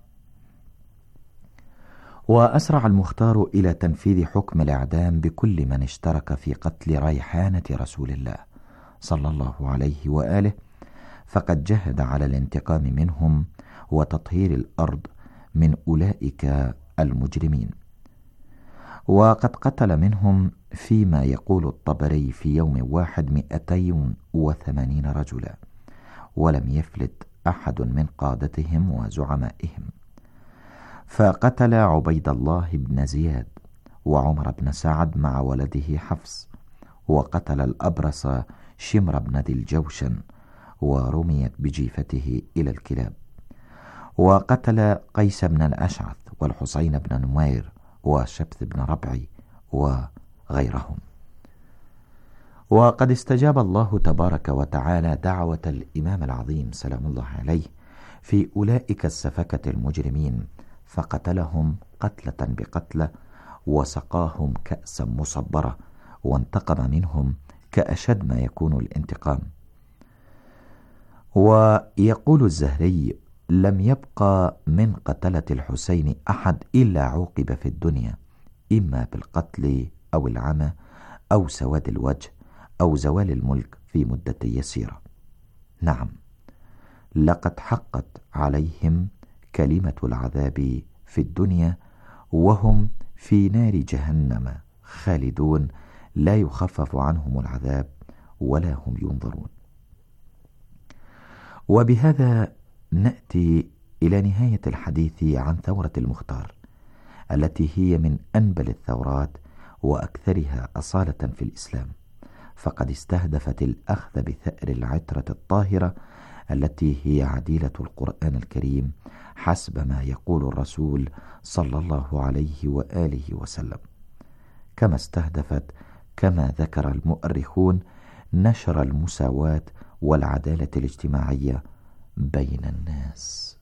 وأسرع المختار إلى تنفيذ حكم الإعدام بكل من اشترك في قتل ريحانة رسول الله صلى الله عليه وآله، فقد جهد على الانتقام منهم وتطهير الأرض من أولئك المجرمين. وقد قتل منهم فيما يقول الطبري في يوم واحد مئتين وثمانين رجلا، ولم يفلت أحد من قادتهم وزعمائهم. فقتل عبيد الله بن زياد وعمر بن سعد مع ولده حفص، وقتل الأبرص شمر بن ذي الجوشن ورميت بجيفته إلى الكلاب، وقتل قيس بن الأشعث والحسين بن نمير وشبث بن ربعي وغيرهم. وقد استجاب الله تبارك وتعالى دعوة الإمام العظيم سلام الله عليه في أولئك السفكة المجرمين، فقتلهم قتلة بقتلة وسقاهم كأسا مصبرة، وانتقم منهم كأشد ما يكون الانتقام. ويقول الزهري: لم يبقى من قتلة الحسين أحد إلا عوقب في الدنيا، إما بالقتل أو العمى أو سواد الوجه أو زوال الملك في مدة يسيرة. نعم، لقد حقت عليهم كلمة العذاب في الدنيا، وهم في نار جهنم خالدون، لا يخفف عنهم العذاب ولا هم ينظرون. وبهذا نأتي إلى نهاية الحديث عن ثورة المختار، التي هي من أنبل الثورات وأكثرها أصالة في الإسلام، فقد استهدفت الأخذ بثأر العترة الطاهرة التي هي عديلة القرآن الكريم حسب ما يقول الرسول صلى الله عليه وآله وسلم، كما استهدفت كما ذكر المؤرخون نشر المساواة والعدالة الاجتماعية بين الناس.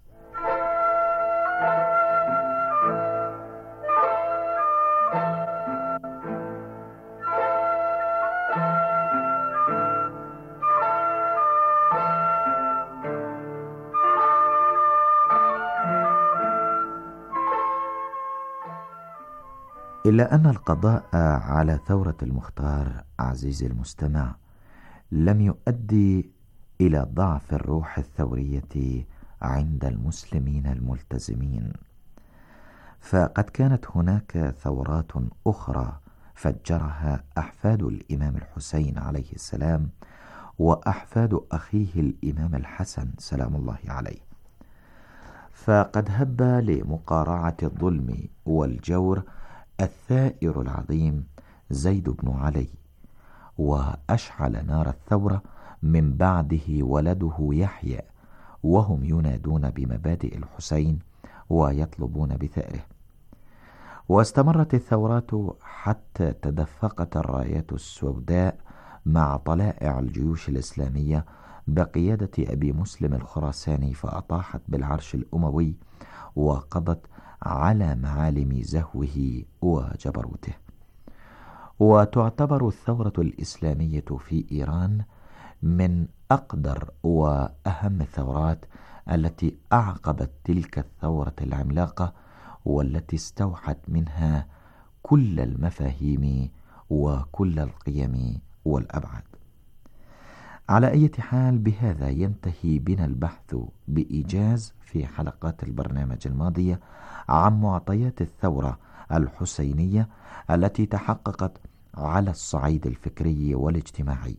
إلا أن القضاء على ثورة المختار عزيزي المستمع لم يؤدي إلى ضعف الروح الثورية عند المسلمين الملتزمين، فقد كانت هناك ثورات أخرى فجرها أحفاد الإمام الحسين عليه السلام وأحفاد أخيه الإمام الحسن سلام الله عليه، فقد هب لمقارعة الظلم والجور الثائر العظيم زيد بن علي، وأشعل نار الثورة من بعده ولده يحيى، وهم ينادون بمبادئ الحسين ويطلبون بثأره. واستمرت الثورات حتى تدفقت الرايات السوداء مع طلائع الجيوش الإسلامية بقيادة أبي مسلم الخراساني، فأطاحت بالعرش الأموي وقضت على معالم زهوه وجبروته. وتعتبر الثورة الإسلامية في إيران من أقدر وأهم الثورات التي أعقبت تلك الثورة العملاقة، والتي استوحت منها كل المفاهيم وكل القيم والأبعاد. على أي حال، بهذا ينتهي بنا البحث بإيجاز في حلقات البرنامج الماضية عن معطيات الثورة الحسينية التي تحققت على الصعيد الفكري والاجتماعي.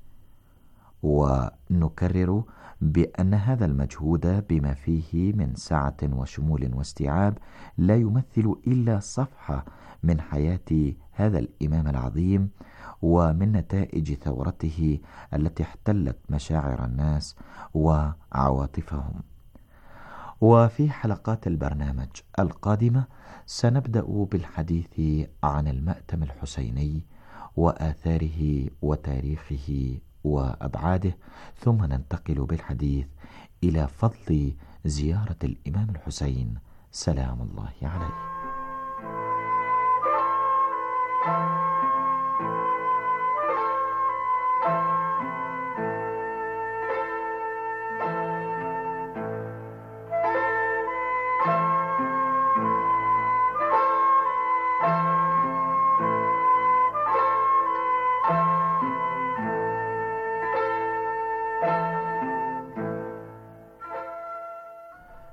ونكرر بأن هذا المجهود بما فيه من سعة وشمول واستيعاب لا يمثل إلا صفحة من حياة هذا الإمام العظيم ومن نتائج ثورته التي احتلت مشاعر الناس وعواطفهم. وفي حلقات البرنامج القادمة سنبدأ بالحديث عن المأتم الحسيني وآثاره وتاريخه وأبعاده، ثم ننتقل بالحديث إلى فضل زيارة الإمام الحسين سلام الله عليه.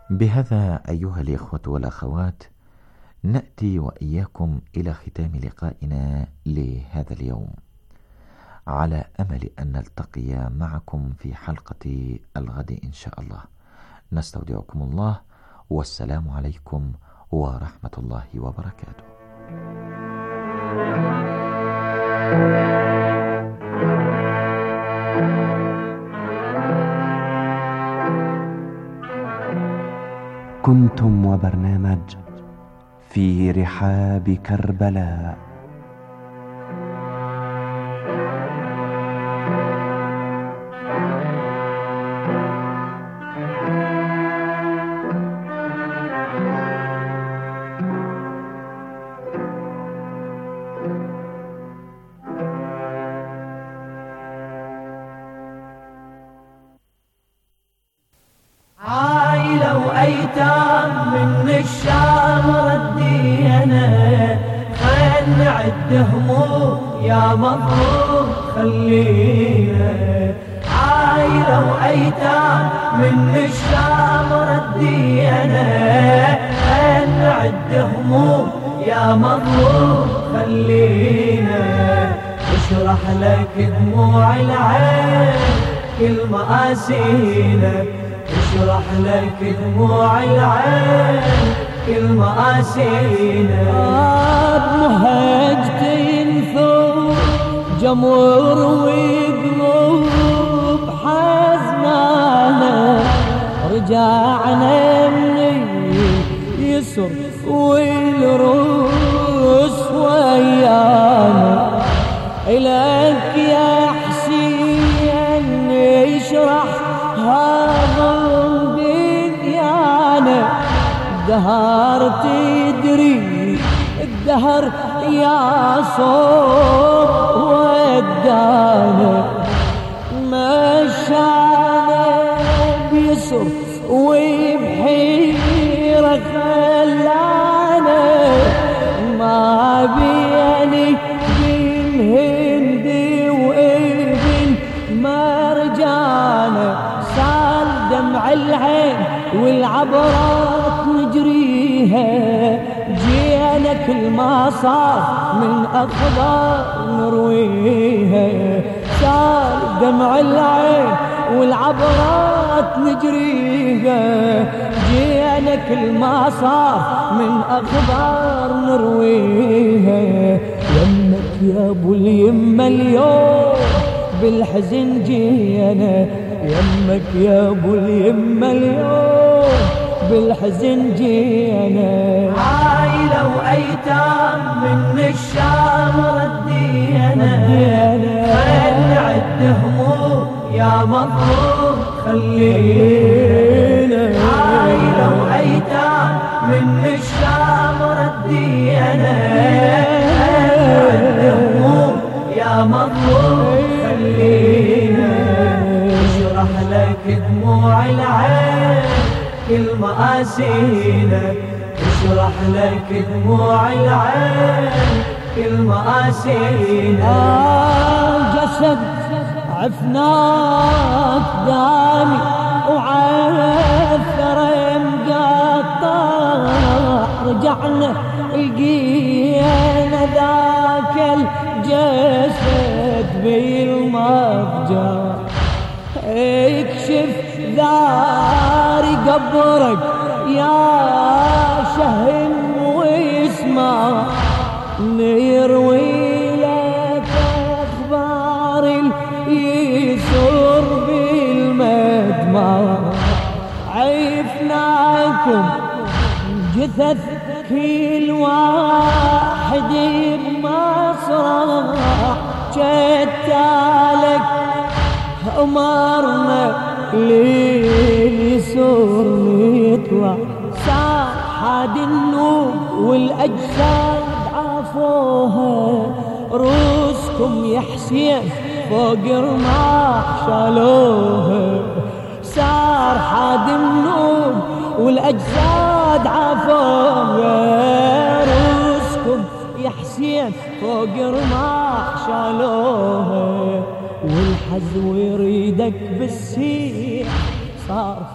بهذا أيها الإخوة والأخوات نأتي وإياكم إلى ختام لقائنا لهذا اليوم، على أمل أن نلتقي معكم في حلقة الغد إن شاء الله. نستودعكم الله، والسلام عليكم ورحمة الله وبركاته. كنتم وبرنامج في رحاب كربلاء. عايلة وأيتام من الشام ردينا، خل نعد هموم يا مظلوم خلينا. عايلة وأيتام من الشام ردينا، خل نعد هموم يا مظلوم خلينا. اشرح لك دموع العين كل مآسينا، اشرح لك دموع العين كل مآسينا. بمهجتين ثوب جمر وقلوب حزنانا، رجعنا من يسر والروس ويانا. إليك يا حسين يشرح هذا الديانة، الدهر تدري الدهر يا صوب ودانا. مشانا بيسر وبحيرة خلانا، ما بيني بين هندي وابن مرجانا. سال دمع العين والعبرات نجريها، جينا كل ما صار من أخبار نرويها. سال دمع العين والعبرات نجريها، جينا كل ما صار من أخبار نرويها. يمك يا ابو اليمة اليوم بالحزن جينا، يمك يا ابو اليمة اليوم بالحزن جينا. عايلة وأيتام من الشام ردينا، خل نعد هموم يا مظلوم خلينا. عايلة وأيتام من الشام ردينا، خل نعد هموم يا مظلوم خلينا. اشرح لك دموع العين كل مآسينا، اشرح لك دموع العين كل مآسينا. آه جسد عفناك دامي وعثر مقطع، رجعنا لقينا ذاك الجسد بالمضجع. اكشف داري قبرك يا شهم واسمع، نروي لك اخبار اليسر بالمدمع. عفناكم جثث كل واحد بمصرع، شتالك أمرنا لليسر نطلع. سار حاد النوم والأجساد عافوها، روسكم يا حسين فوق رماح شالوها. سار حاد النوم والأجساد عافوها، روسكم يا حسين فوق رماح شالوها. والحزو يريدك بالسيح صار